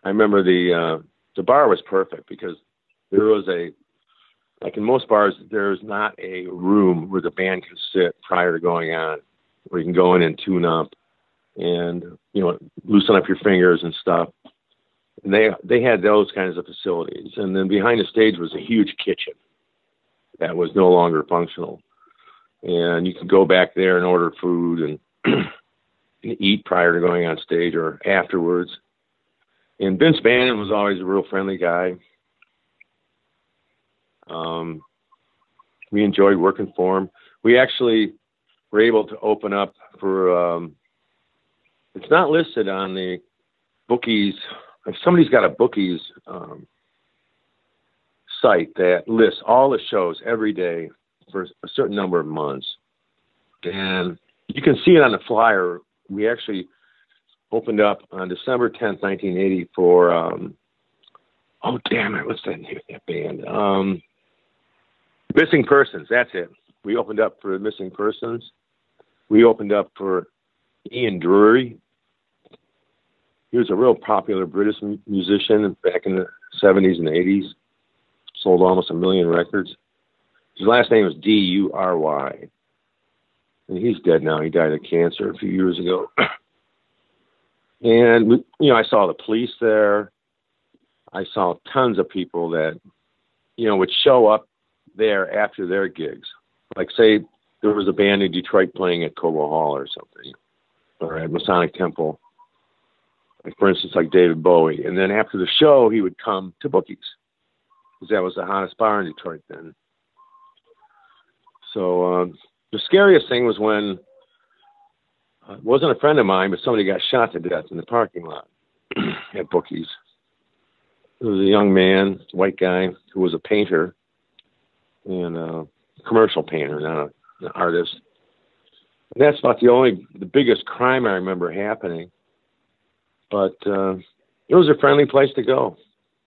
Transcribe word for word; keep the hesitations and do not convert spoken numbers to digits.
I remember the uh, the bar was perfect because there was a, like in most bars, there's not a room where the band can sit prior to going on, where you can go in and tune up and, you know, loosen up your fingers and stuff. And they they had those kinds of facilities. And then behind the stage was a huge kitchen that was no longer functional. And you could go back there and order food and, and eat prior to going on stage or afterwards. And Vince Bannon was always a real friendly guy. Um, we enjoyed working for him. We actually were able to open up for, um, it's not listed on the bookies. If somebody's got a bookies um, site that lists all the shows every day for a certain number of months, and you can see it on the flyer. We actually opened up on December tenth, nineteen eighty for, um, oh, damn it, what's that name of that band? Um, Missing Persons, that's it. We opened up for Missing Persons. We opened up for Ian Drury. He was a real popular British m- musician back in the seventies and eighties. Sold almost a million records. His last name was D U R Y. And he's dead now. He died of cancer a few years ago. And, we, you know, I saw the Police there. I saw tons of people that, you know, would show up there after their gigs. Like, say, there was a band in Detroit playing at Cobo Hall or something, or at Masonic Temple. Like, for instance, like David Bowie. And then after the show, he would come to Bookies, because that was the hottest bar in Detroit then. So um, the scariest thing was when, uh, it wasn't a friend of mine, but somebody got shot to death in the parking lot at Bookies. It was a young man, white guy, who was a painter, and a commercial painter, not a, an artist. And that's about the only, the biggest crime I remember happening. But uh, it was a friendly place to go.